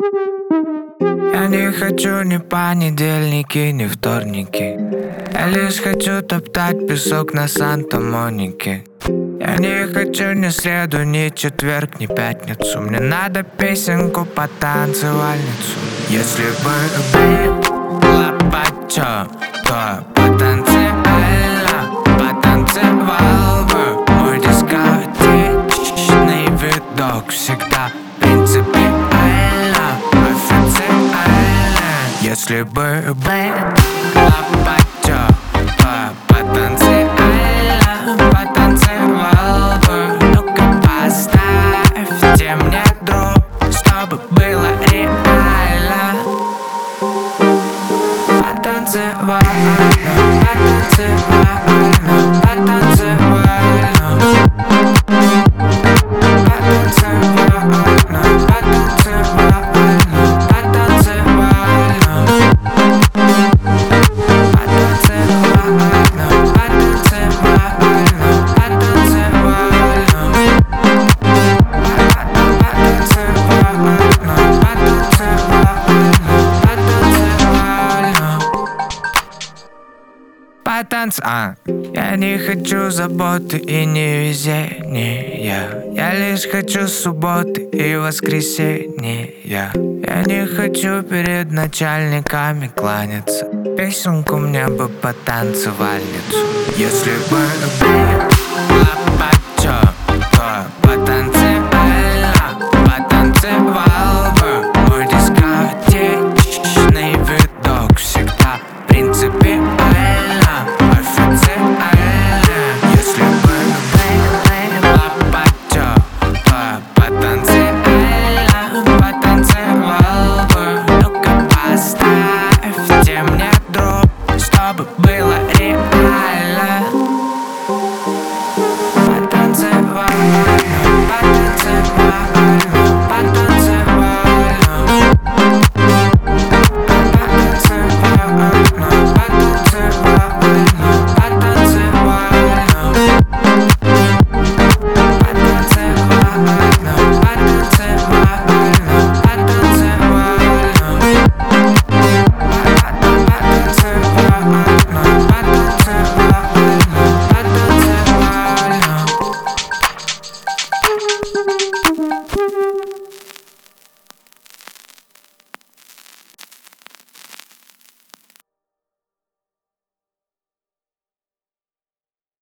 Я не хочу ни понедельники, ни вторники. Я лишь хочу топтать песок на Санта-Монике. Я не хочу ни среду, ни четверг, ни пятницу. Мне надо песенку по танцевальницу. Если бы была почё, то потанцевал бы. Мой дискотечный видок всегда принципиально, официально. Если бы была почё, то потанцевал бы. Ну-ка поставьте мне дроп, чтобы было реально. Потанцевально, потанцевально, потанцевально. Потанцевально, потанцевально, потанцевально. Потанцевально, Я не хочу заботы и невезения. Я лишь хочу субботы и воскресенья. Я не хочу перед начальниками кланяться. Песенку мне бы по танцевальницу. Если бы